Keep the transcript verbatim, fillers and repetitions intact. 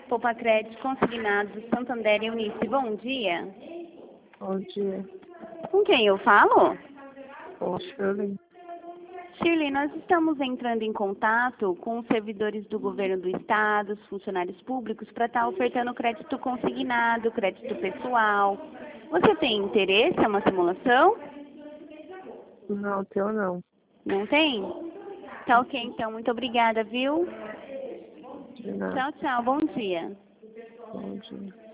Poupa Crédito, Consignado, Santander e Unice. Bom dia. Bom dia. Com quem eu falo? Ô, Shirley. Shirley, nós estamos entrando em contato com os servidores do governo do estado, os funcionários públicos, para estar ofertando crédito consignado, crédito pessoal. Você tem interesse? É uma simulação? Não, teu não. Não tem? Tá ok, então. Muito obrigada, viu? De nada. Tchau, tchau. Bom dia. Bom dia.